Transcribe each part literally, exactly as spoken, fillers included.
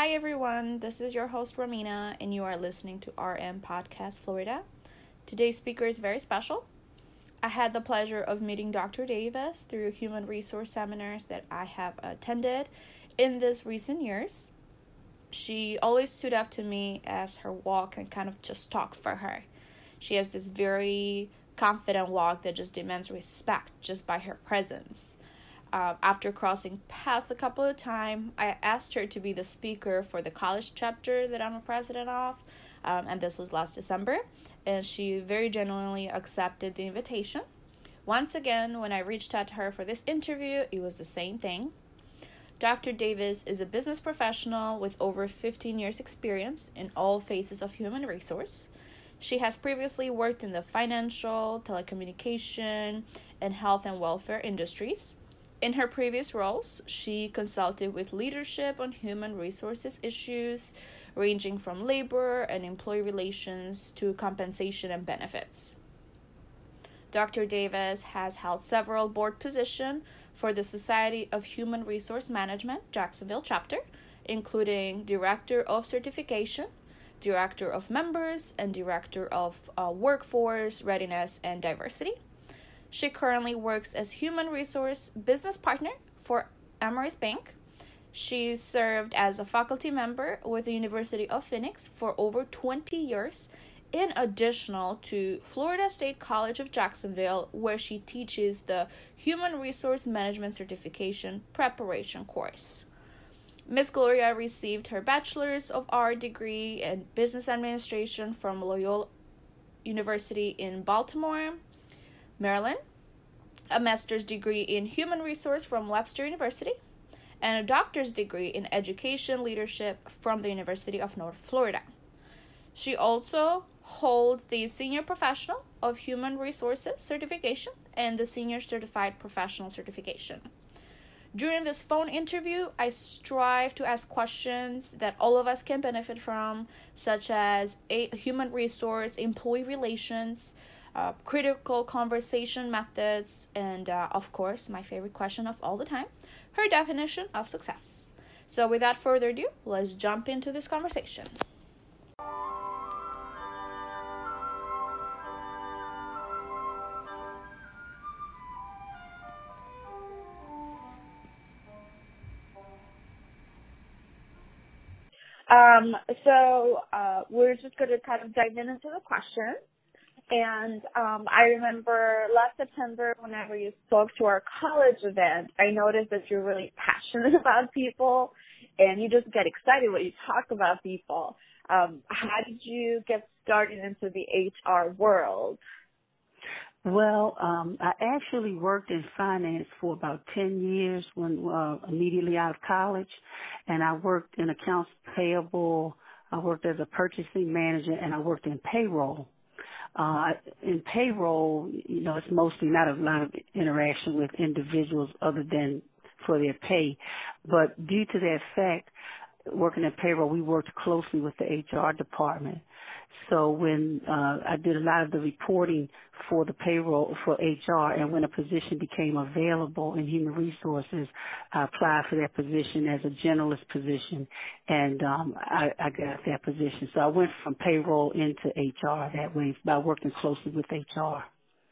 Hi everyone, this is your host Romina, and you are listening to R M Podcast Florida. Today's speaker is very special. I had the pleasure of meeting Doctor Davis through human resource seminars that I have attended in these recent years. She always stood up to me as her walk and kind of just talk for her. She has this very confident walk that just demands respect just by her presence. Uh, after crossing paths a couple of times, I asked her to be the speaker for the college chapter that I'm a president of, um, and this was last December, and she very genuinely accepted the invitation. Once again, when I reached out to her for this interview, it was the same thing. Doctor Davis is a business professional with over fifteen years experience in all phases of human resource. She has previously worked in the financial, telecommunication, and health and welfare industries. In her previous roles, she consulted with leadership on human resources issues, ranging from labor and employee relations to compensation and benefits. Doctor Davis has held several board positions for the Society of Human Resource Management Jacksonville chapter, including Director of Certification, Director of Members, and Director of uh, Workforce, Readiness, and Diversity. She currently works as human resource business partner for Ameris Bank. She served as a faculty member with the University of Phoenix for over twenty years, in addition to Florida State College of Jacksonville, where she teaches the Human Resource Management Certification Preparation course. Miz Gloria received her Bachelor's of Art degree in Business Administration from Loyola University in Baltimore, Maryland, a master's degree in human resource from Webster University, and a doctor's degree in education leadership from the University of North Florida. She also holds the Senior Professional of Human Resources certification and the Senior Certified Professional certification. During this phone interview, I strive to ask questions that all of us can benefit from, such as a human resource, employee relations, Uh, critical conversation methods, and uh, of course, my favorite question of all the time, her definition of success. So without further ado, let's jump into this conversation. Um, so uh, we're just going to kind of dive in into the questions. And um, I remember last September, whenever you spoke to our college event, I noticed that you're really passionate about people, and you just get excited when you talk about people. Um, how did you get started into the H R world? Well, um, I actually worked in finance for about ten years when uh, immediately out of college, and I worked in accounts payable. I worked as a purchasing manager, and I worked in payroll. Uh, in payroll, you know, it's mostly not a lot of interaction with individuals other than for their pay. But due to that fact, working in payroll, we worked closely with the H R department. So when uh, I did a lot of the reporting for the payroll for H R, and when a position became available in human resources, I applied for that position as a generalist position, and um, I, I got that position. So I went from payroll into H R that way by working closely with H R.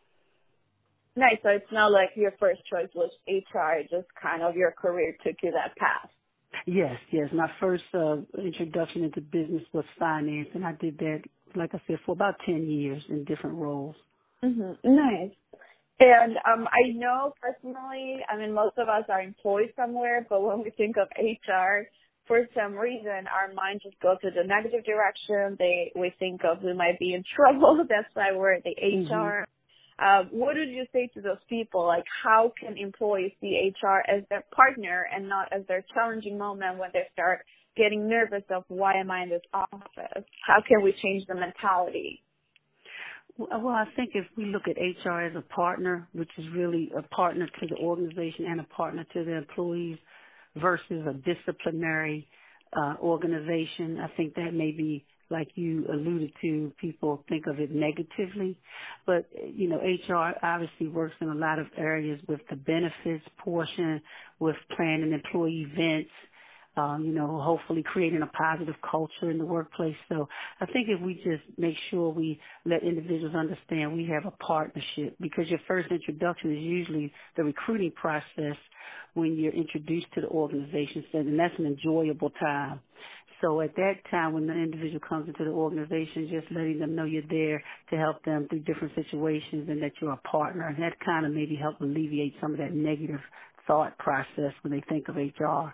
Nice. So it's not like your first choice was H R, just kind of your career took you that path. Yes, yes. My first uh, introduction into business was finance, and I did that, like I said, for about ten years in different roles. Mm-hmm. Nice. And um, I know personally, I mean, most of us are employed somewhere, but when we think of H R, for some reason, our mind just goes to the negative direction. They we think of we might be in trouble. That's why we're at the H R. Mm-hmm. Uh, what would you say to those people? Like, how can employees see H R as their partner and not as their challenging moment when they start getting nervous of why am I in this office? How can we change the mentality? Well, I think if we look at H R as a partner, which is really a partner to the organization and a partner to the employees versus a disciplinary uh, organization, I think that may be, like you alluded to, people think of it negatively. But, you know, H R obviously works in a lot of areas with the benefits portion, with planning employee events, um, you know, hopefully creating a positive culture in the workplace. So I think if we just make sure we let individuals understand we have a partnership, because your first introduction is usually the recruiting process when you're introduced to the organization, and that's an enjoyable time. So at that time, when the individual comes into the organization, just letting them know you're there to help them through different situations and that you're a partner, and that kind of maybe help alleviate some of that negative thought process when they think of H R.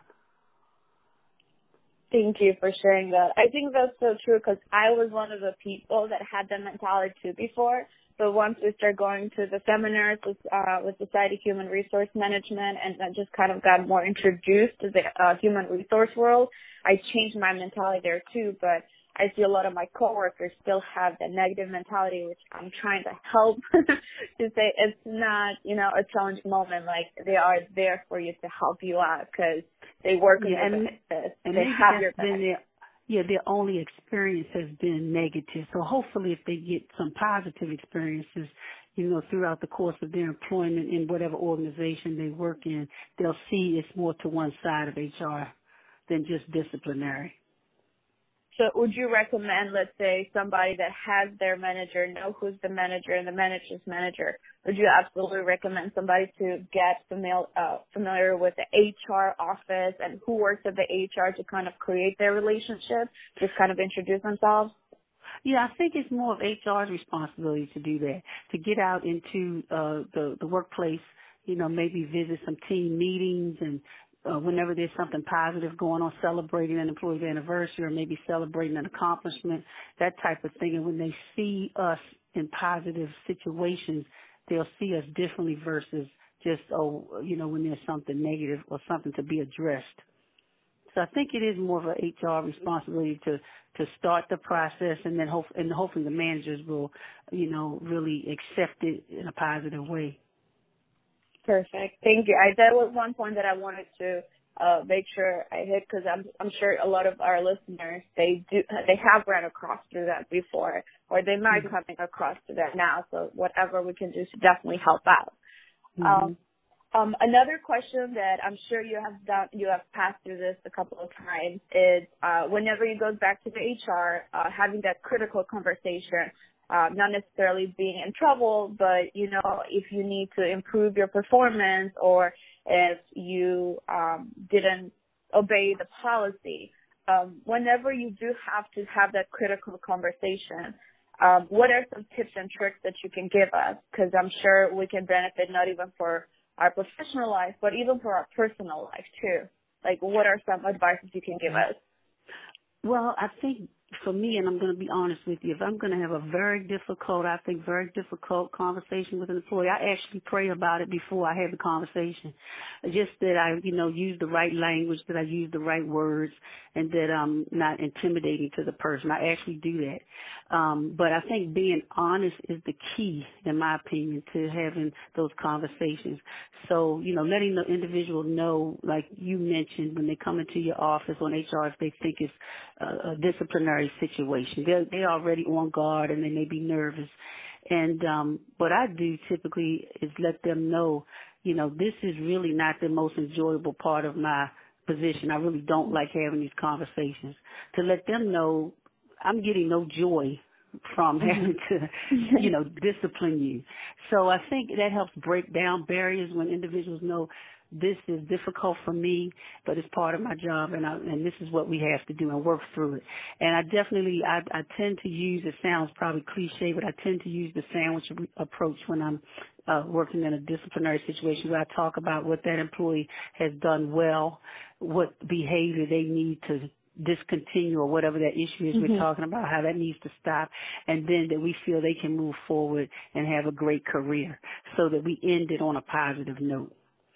Thank you for sharing that. I think that's so true, because I was one of the people that had that mentality too before. But once we start going to the seminars with, uh, with Society Human Resource Management, and I just kind of got more introduced to the uh, human resource world, I changed my mentality there too. But I see a lot of my coworkers still have that negative mentality, which I'm trying to help to say it's not, you know, a challenging moment. Like, they are there for you to help you out, because they work with Yeah, your and, benefits. and They maybe have that's your been benefits. their, yeah, their only experience has been negative. So hopefully if they get some positive experiences, you know, throughout the course of their employment in whatever organization they work in, they'll see it's more to one side of H R than just disciplinary. So would you recommend, let's say, somebody that has their manager, know who's the manager and the manager's manager, would you absolutely recommend somebody to get familiar, uh, familiar with the H R office and who works at the H R to kind of create their relationship, just kind of introduce themselves? Yeah, I think it's more of H R's responsibility to do that, to get out into uh, the, the workplace, you know, maybe visit some team meetings, and uh, whenever there's something positive going on, celebrating an employee's anniversary or maybe celebrating an accomplishment, that type of thing. And when they see us in positive situations, they'll see us differently versus just, oh, you know, when there's something negative or something to be addressed. So I think it is more of an H R responsibility to, to start the process, and then hope, and hopefully the managers will, you know, really accept it in a positive way. Perfect. Thank you. I, that was one point that I wanted to uh, make sure I hit, because I'm, I'm sure a lot of our listeners, they do, they have ran across through that before, or they might be coming across to that now. So whatever we can do to definitely help out. Mm-hmm. Um, um, another question that I'm sure you have done, you have passed through this a couple of times, is uh, whenever you go back to the H R, uh, having that critical conversation. Uh, not necessarily being in trouble, but, you know, if you need to improve your performance, or if you um, didn't obey the policy, um, whenever you do have to have that critical conversation, um, what are some tips and tricks that you can give us? Because I'm sure we can benefit not even for our professional life, but even for our personal life too. Like, what are some advices you can give us? Well, I think for me, and I'm going to be honest with you, if I'm going to have a very difficult, I think very difficult conversation with an employee, I actually pray about it before I have the conversation. Just that I, you know, use the right language, that I use the right words, and that I'm not intimidating to the person. I actually do that. Um, but I think being honest is the key, in my opinion, to having those conversations. So, you know, letting the individual know, like you mentioned, when they come into your office on H R, if they think it's a, a disciplinary situation, they're, they're already on guard and they may be nervous. And um, what I do typically is let them know, you know, this is really not the most enjoyable part of my position. I really don't like having these conversations. To let them know I'm getting no joy from having to, you know, discipline you. So I think that helps break down barriers when individuals know this is difficult for me, but it's part of my job, and I, and this is what we have to do and work through it. And I definitely, I, I tend to use, it sounds probably cliche, but I tend to use the sandwich approach when I'm uh, working in a disciplinary situation, where I talk about what that employee has done well, what behavior they need to discontinue, or whatever that issue is mm-hmm. we're talking about, how that needs to stop, and then that we feel they can move forward and have a great career, so that we end it on a positive note.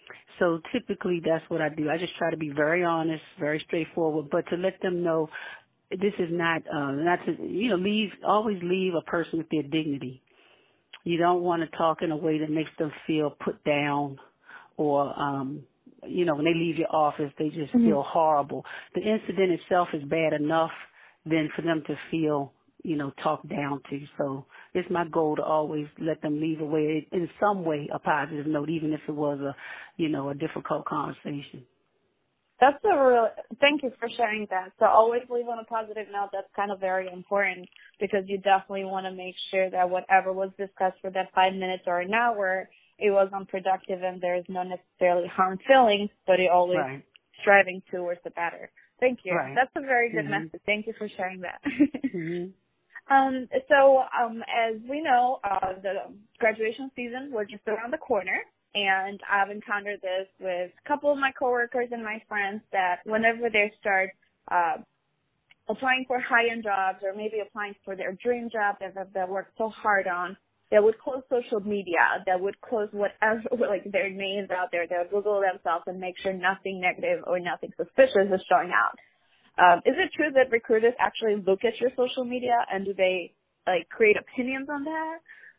So typically that's what I do. I just try to be very honest, very straightforward, but to let them know this is not, uh, not to, you know, leave, always leave a person with their dignity. You don't want to talk in a way that makes them feel put down, or, um, you know, when they leave your office, they just mm-hmm. feel horrible. The incident itself is bad enough than for them to feel, you know, talked down to. So it's my goal to always let them leave away in some way a positive note, even if it was a, you know, a difficult conversation. That's a real, thank you for sharing that. So always leave on a positive note. That's kind of very important because you definitely want to make sure that whatever was discussed for that five minutes or an hour, it was unproductive and there's no necessarily harm feelings, but it always Right. striving towards the better. Thank you. Right. That's a very good mm-hmm. message. Thank you for sharing that. mm-hmm. Um, so, um, as we know, uh, the graduation season was just around the corner, and I've encountered this with a couple of my coworkers and my friends that whenever they start, uh, applying for high-end jobs or maybe applying for their dream job that they worked so hard on, they would close social media, that would close whatever, like their names out there, they'll Google themselves and make sure nothing negative or nothing suspicious is showing out. Um, is it true that recruiters actually look at your social media and do they like create opinions on that?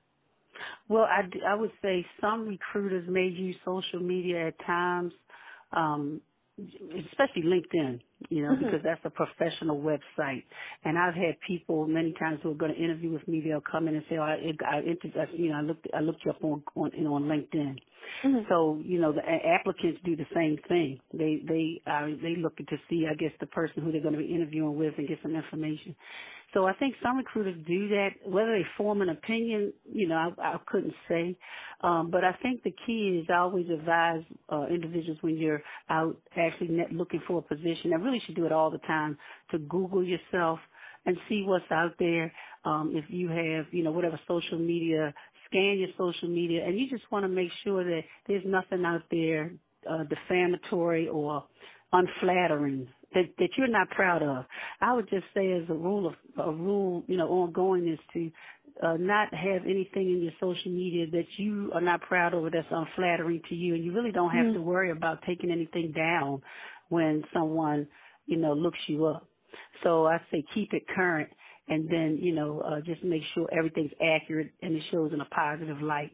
Well, I, d- I would say some recruiters may use social media at times, um, especially LinkedIn, you know, Mm-hmm. because that's a professional website. And I've had people many times who are going to interview with me. They'll come in and say, "Oh, I, I, I you know, I looked, I looked you up on, on, you know, on LinkedIn." Mm-hmm. So, you know, the a- applicants do the same thing. They, they, uh, they look to see, I guess, the person who they're going to be interviewing with and get some information. So I think some recruiters do that. Whether they form an opinion, you know, I, I couldn't say. Um, but I think the key is I always advise uh, individuals when you're out actually net looking for a position. I really should do it all the time to Google yourself and see what's out there. Um, if you have, you know, whatever social media, scan your social media, and you just want to make sure that there's nothing out there uh, defamatory or unflattering that, that you're not proud of. I would just say as a rule of a rule, you know, ongoing is to uh, not have anything in your social media that you are not proud of or that's unflattering to you, and you really don't have Mm-hmm. to worry about taking anything down when someone, you know, looks you up. So I say keep it current, and then, you know, uh, just make sure everything's accurate and it shows in a positive light.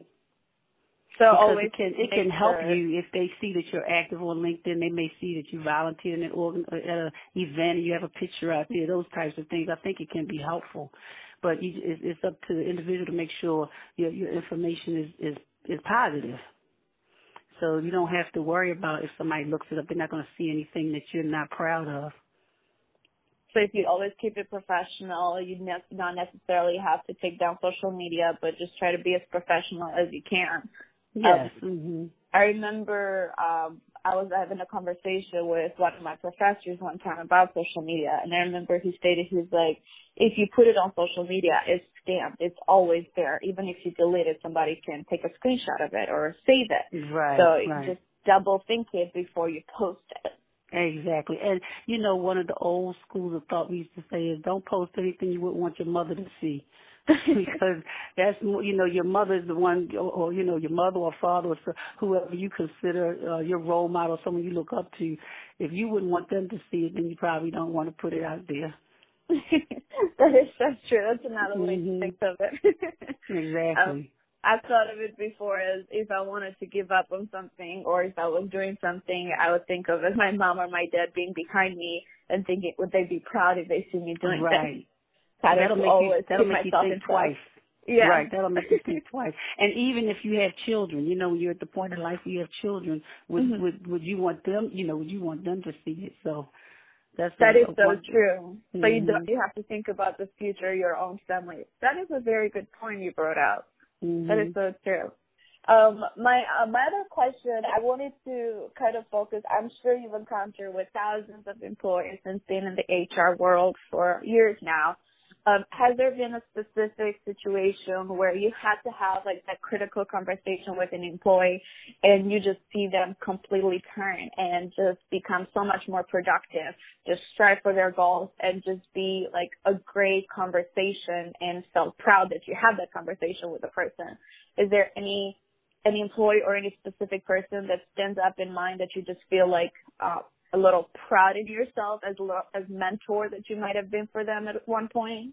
So Because always it can it can help you if they see that you're active on LinkedIn. They may see that you volunteered in an organ, at an event and you have a picture out there. Those types of things. I think it can be helpful, but you, it's, it's up to the individual to make sure your your information is is is positive. So you don't have to worry about if somebody looks it up. They're not going to see anything that you're not proud of. So if you always keep it professional, you ne- not necessarily have to take down social media, but just try to be as professional as you can. Yes. Um, mm-hmm. I remember um, I was having a conversation with one of my professors one time about social media, and I remember he stated, he was like, if you put it on social media, it's stamped. It's always there. Even if you delete it, somebody can take a screenshot of it or save it. Right, So right. just double think it before you post it. Exactly. And, you know, one of the old schools of thought we used to say is don't post anything you wouldn't want your mother to see. Because that's, you know, your mother is the one, or, or, you know, your mother or father or so, whoever you consider uh, your role model, someone you look up to. If you wouldn't want them to see it, then you probably don't want to put it out there. That is so true. That's another way mm-hmm. to think of it. Exactly. Um, I've thought of it before as if I wanted to give up on something or if I was doing something, I would think of as my mom or my dad being behind me and thinking, would they be proud if they see me doing right. this? Kind that'll of make always you, that'll keep make you myself think in twice. Yeah. Right, that'll make you think twice. And even if you have children, you know, when you're at the point in life where you have children, would Mm-hmm. would would you want them, you know, would you want them to see it? So that's That a, is a so one, true. mm-hmm. So you do, you have to think about the future, of your own family. That is a very good point you brought out. Mm-hmm. That is so true. Um, my uh, my other question, I wanted to kind of focus. I'm sure you've encountered with thousands of employees and been in the H R world for years now. Um, has there been a specific situation where you had to have like that critical conversation with an employee and you just see them completely turn and just become so much more productive, just strive for their goals and just be like a great conversation and felt proud that you had that conversation with the person? Is there any any employee or any specific person that stands up in mind that you just feel like uh, a little proud of yourself as a, as mentor that you might have been for them at one point?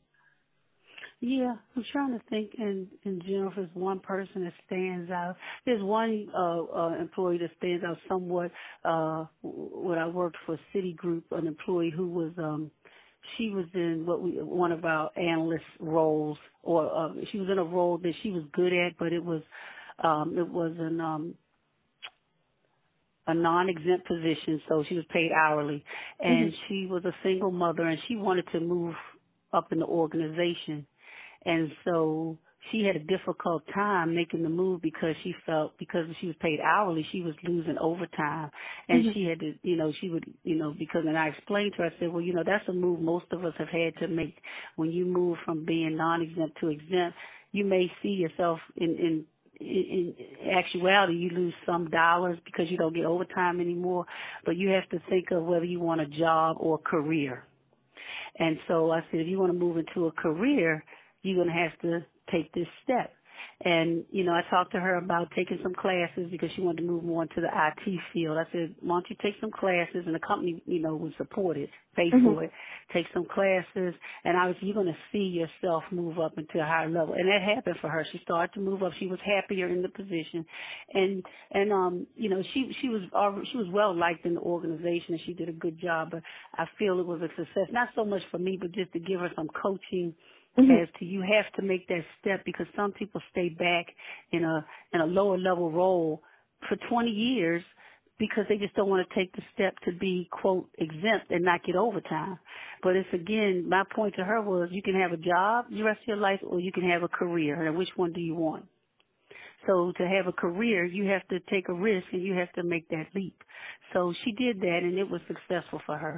Yeah, I'm trying to think in, in general if there's one person that stands out. There's one uh, uh, employee that stands out somewhat. Uh, when I worked for Citigroup, an employee who was, um, she was in what we, one of our analyst roles, or uh, she was in a role that she was good at, but it was, um, it wasn't, um, a non-exempt position, so she was paid hourly, and Mm-hmm. she was a single mother, and she wanted to move up in the organization, and so she had a difficult time making the move because she felt because she was paid hourly, she was losing overtime, and Mm-hmm. she had to, you know, she would, you know, because, and I explained to her, I said, well, you know, that's a move most of us have had to make when you move from being non-exempt to exempt. You may see yourself in, in in actuality, you lose some dollars because you don't get overtime anymore, but you have to think of whether you want a job or a career. And so I said, if you want to move into a career, you're going to have to take this step. And, you know, I talked to her about taking some classes because she wanted to move more into the I T field. I said, why don't you take some classes, and the company, you know, would support it, pay Mm-hmm. for it, take some classes, and I was, you're going to see yourself move up into a higher level. And that happened for her. She started to move up. She was happier in the position. And, and, um, you know, she, she was, already, she was well liked in the organization, and she did a good job, but I feel it was a success, not so much for me, but just to give her some coaching Mm-hmm. as to you have to make that step, because some people stay back in a in a lower level role for twenty years because they just don't want to take the step to be, quote, exempt and not get overtime. But it's, again, my point to her was you can have a job the rest of your life or you can have a career, and which one do you want? So to have a career, you have to take a risk and you have to make that leap. So she did that, and it was successful for her.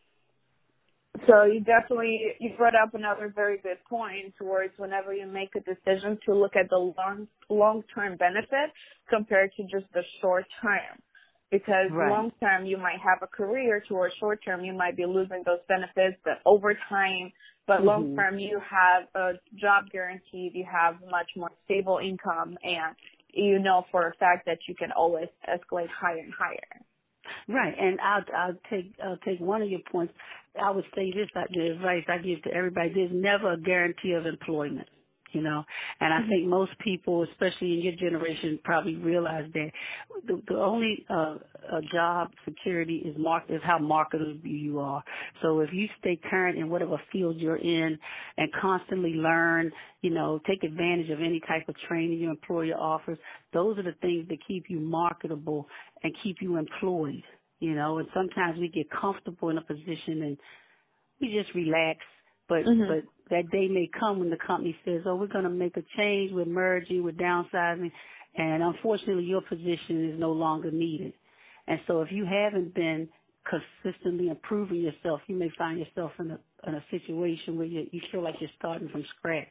So you definitely, you brought up another very good point towards whenever you make a decision to look at the long, long-term benefit compared to just the short term. Because Right. long term you might have a career, towards short term you might be losing those benefits, but over time, but Mm-hmm. long term you have a job guaranteed, you have much more stable income, and you know for a fact that you can always escalate higher and higher. Right, and I'll I'll take I'll take one of your points. I would say this: like the advice I give to everybody: there's never a guarantee of employment, you know. And I think most people, especially in your generation, probably realize that the, the only uh, uh, job security is mark is how marketable you are. So if you stay current in whatever field you're in and constantly learn, you know, take advantage of any type of training your employer offers, those are the things that keep you marketable and keep you employed, you know. And sometimes we get comfortable in a position and we just relax, but Mm-hmm. but that day may come when the company says, oh, we're going to make a change, we're merging, we're downsizing, and unfortunately your position is no longer needed. And so if you haven't been consistently improving yourself, you may find yourself in a in a situation where you, you feel like you're starting from scratch.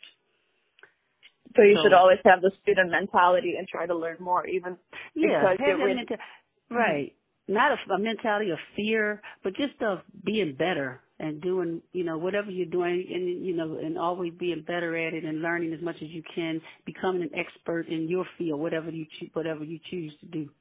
So you So, should always have the student mentality and try to learn more, even yeah, because have you're that really, menta- right. Not a, a mentality of fear, but just of being better and doing, you know, whatever you're doing, and you know, and always being better at it and learning as much as you can, becoming an expert in your field, whatever you cho- whatever you choose to do.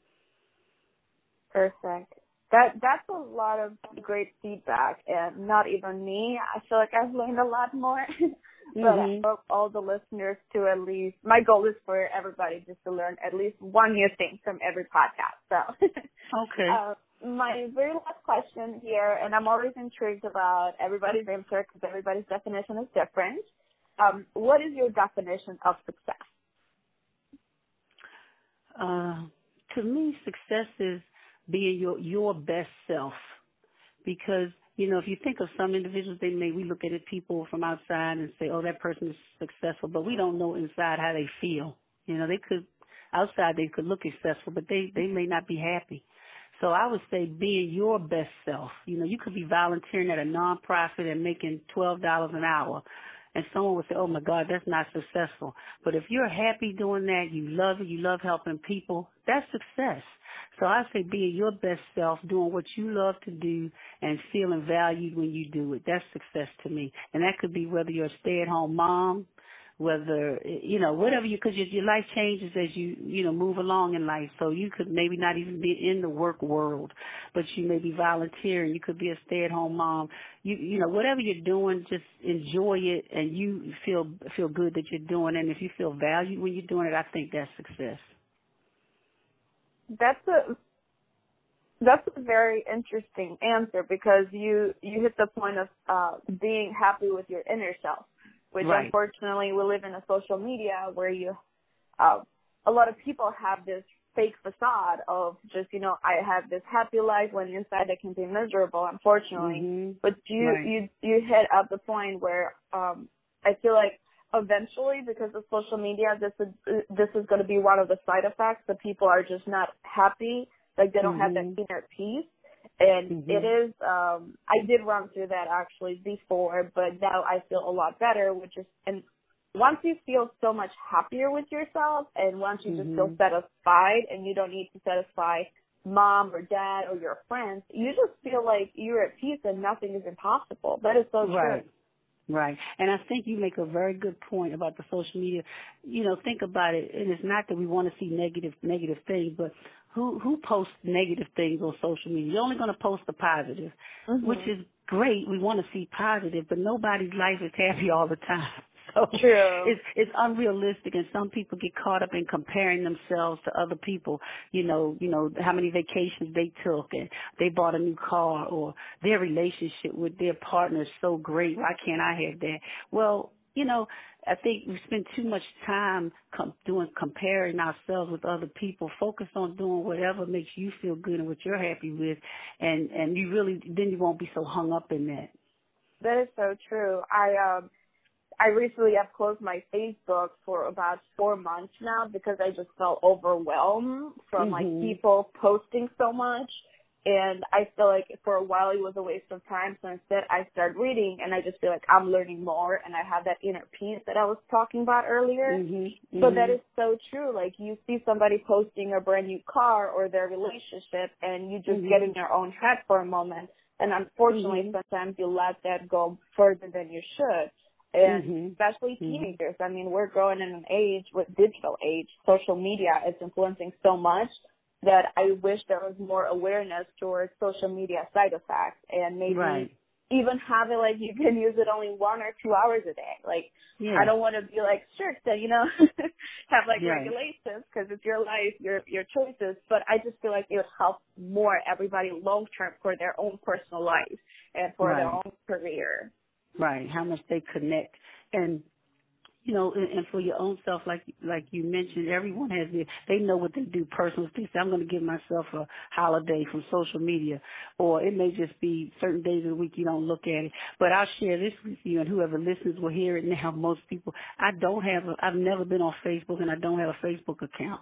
perfect. That that's a lot of great feedback, and not even me. I feel like I've learned a lot more. But Mm-hmm. I hope all the listeners to at least, my goal is for everybody just to learn at least one new thing from every podcast. So, Okay. uh, my very last question here, and I'm always intrigued about everybody's answer because everybody's definition is different. Um, what is your definition of success? Uh, to me, success is being your your best self, because you know, if you think of some individuals, they may, we look at it, people from outside and say, oh, that person is successful, but we don't know inside how they feel. You know, they could, outside they could look successful, but they, they may not be happy. So I would say being your best self. You know, you could be volunteering at a nonprofit and making twelve dollars an hour, and someone would say, oh my God, that's not successful. But if you're happy doing that, you love it, you love helping people, that's success. So I say being your best self, doing what you love to do and feeling valued when you do it. That's success to me. And that could be whether you're a stay-at-home mom, whether, you know, whatever you, because your, your life changes as you, you know, move along in life. So you could maybe not even be in the work world, but you may be volunteering. You could be a stay-at-home mom. You, you know, whatever you're doing, just enjoy it and you feel, feel good that you're doing it. And if you feel valued when you're doing it, I think that's success. That's a that's a very interesting answer because you you hit the point of uh, being happy with your inner self, which Right. unfortunately we live in a social media where you uh, a lot of people have this fake facade of just, you know, I have this happy life when inside I can be miserable, unfortunately. Mm-hmm. But you, Right. you, you hit at the point where, um, I feel like eventually, because of social media, this is, this is going to be one of the side effects that people are just not happy, like they don't Mm-hmm. have that inner peace. And Mm-hmm. it is, um, I did run through that actually before, but now I feel a lot better, which is, and once you feel so much happier with yourself and once you just feel Mm-hmm. satisfied and you don't need to satisfy mom or dad or your friends, you just feel like you're at peace and nothing is impossible. That is so Right. true. Right. And I think you make a very good point about the social media. You know, think about it, and it's not that we want to see negative negative things, but who who posts negative things on social media? You're only going to post the positive, Mm-hmm. which is great. We want to see positive, but nobody's life is happy all the time. So True. it's it's unrealistic, and some people get caught up in comparing themselves to other people. You know, you know how many vacations they took, and they bought a new car, or their relationship with their partner is so great. Why can't I have that? Well, you know, I think we spend too much time com- doing comparing ourselves with other people. Focus on doing whatever makes you feel good and what you're happy with, and and you really then you won't be so hung up in that. That is so true. I um I recently have closed my Facebook for about four months now because I just felt overwhelmed from Mm-hmm. like people posting so much. And I feel like for a while it was a waste of time. So instead I started reading and I just feel like I'm learning more and I have that inner peace that I was talking about earlier. Mm-hmm. So Mm-hmm. that is so true. Like you see somebody posting a brand new car or their relationship and you just Mm-hmm. get in your own head for a moment. And unfortunately, Mm-hmm. sometimes you let that go further than you should. And Mm-hmm. especially Mm-hmm. teenagers. I mean, we're growing in an age with digital age, social media is influencing so much that I wish there was more awareness towards social media side effects and maybe Right. even have it like you can use it only one or two hours a day. Like, Yeah. I don't want to be like strict and, you know, have like Right. regulations because it's your life, your, your choices. But I just feel like it would help more everybody long term for their own personal life and for their Right. own career. Right. How much they connect. And, you know, and, and for your own self, like like you mentioned, everyone has their, they know what they do personally. They say, I'm going to give myself a holiday from social media. Or it may just be certain days of the week you don't look at it. But I'll share this with you, and whoever listens will hear it now. Most people, I don't have, a, I've never been on Facebook, and I don't have a Facebook account.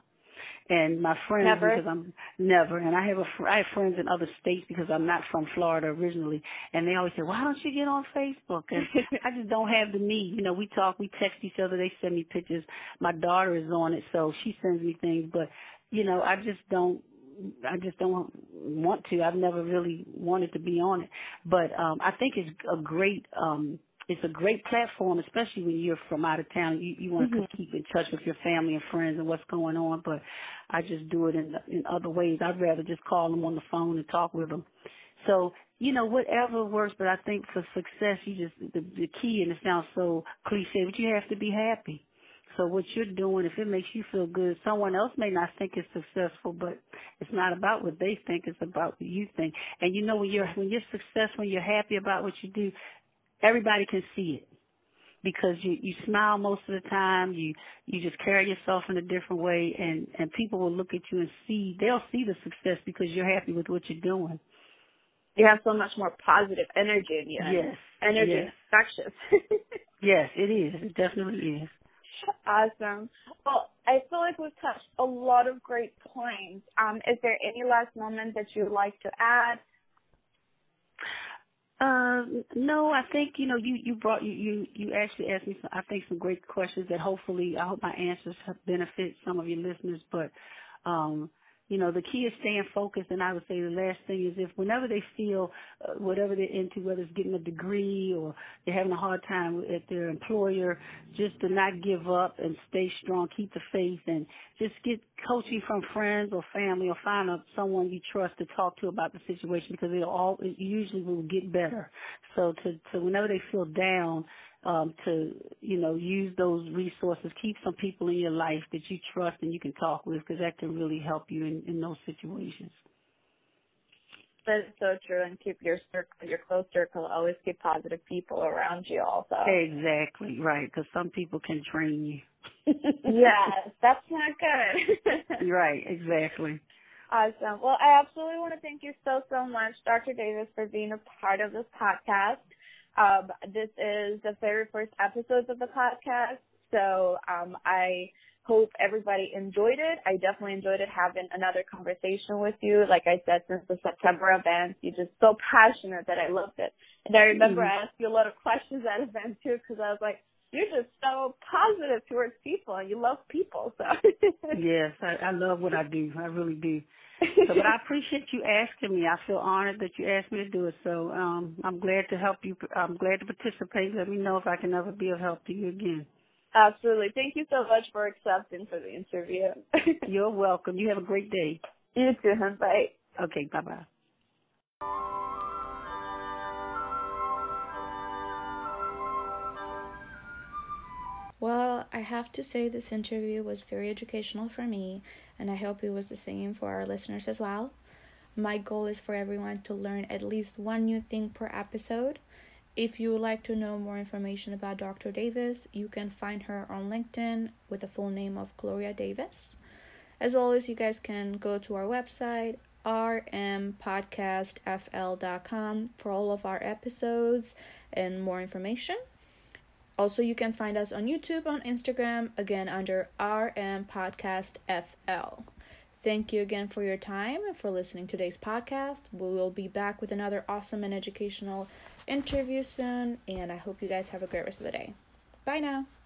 And my friends, Never? because I'm never, and I have a, fr- I have friends in other states because I'm not from Florida originally, and they always say, why don't you get on Facebook? And I just don't have the need. You know, we talk, we text each other, they send me pictures. My daughter is on it, so she sends me things, but, you know, I just don't, I just don't want to. I've never really wanted to be on it. But um I think it's a great, um it's a great platform, especially when you're from out of town. You, you want to Mm-hmm. keep in touch with your family and friends and what's going on. But I just do it in in other ways. I'd rather just call them on the phone and talk with them. So, you know, whatever works. But I think for success, you just the, the key, and it sounds so cliche, but you have to be happy. So what you're doing, if it makes you feel good, someone else may not think it's successful, but it's not about what they think. It's about what you think. And you know, when you're when you're successful, when you're happy about what you do, everybody can see it because you you smile most of the time. You you just carry yourself in a different way, and and people will look at you and see they'll see the success because you're happy with what you're doing. You have so much more positive energy in you. Yes. And energy Yes. is infectious. Yes, it is. It definitely is. Awesome. Well, I feel like we've touched a lot of great points. Um, is there any last moment that you'd like to add? Uh, no, I think, you know, you, you brought, you, you, you actually asked me, some, I think, some great questions that hopefully, I hope my answers have benefit some of your listeners, but, um, you know, the key is staying focused, and I would say the last thing is if whenever they feel uh, whatever they're into, whether it's getting a degree or they're having a hard time at their employer, just to not give up and stay strong, keep the faith, and just get coaching from friends or family or find a, someone you trust to talk to about the situation because it'll all, it usually will get better. So to, to whenever they feel down, um, to, you know, use those resources, keep some people in your life that you trust and you can talk with because that can really help you in, in those situations. that is so true, and keep your circle, your close circle, always keep positive people around you also. Exactly, right, because some people can drain you. Yes, that's not good. Right, exactly. Awesome. Well, I absolutely want to thank you so, so much, Doctor Davis, for being a part of this podcast. Um, this is the very first episode of the podcast, so um, I hope everybody enjoyed it. I definitely enjoyed it having another conversation with you. Like I said, since the September event, you're just so passionate that I loved it. And I remember Mm-hmm. I asked you a lot of questions at event too, because I was like, you're just so positive towards people, and you love people. So Yes, I, I love what I do. I really do. So, but I appreciate you asking me. I feel honored that you asked me to do it. So, um, I'm glad to help you. I'm glad to participate. Let me know if I can ever be of help to you again. Absolutely. Thank you so much for accepting for the interview. You're welcome. You have a great day. You too, hon. Bye. Okay, bye-bye. Well, I have to say this interview was very educational for me, and I hope it was the same for our listeners as well. My goal is for everyone to learn at least one new thing per episode. If you would like to know more information about Doctor Davis, you can find her on LinkedIn with the full name of Gloria Davis. As always, you guys can go to our website, r m podcast f l dot com, for all of our episodes and more information. Also, you can find us on YouTube, on Instagram, again under R M Podcast F L. Thank you again for your time and for listening to today's podcast. We will be back with another awesome and educational interview soon, and I hope you guys have a great rest of the day. Bye now.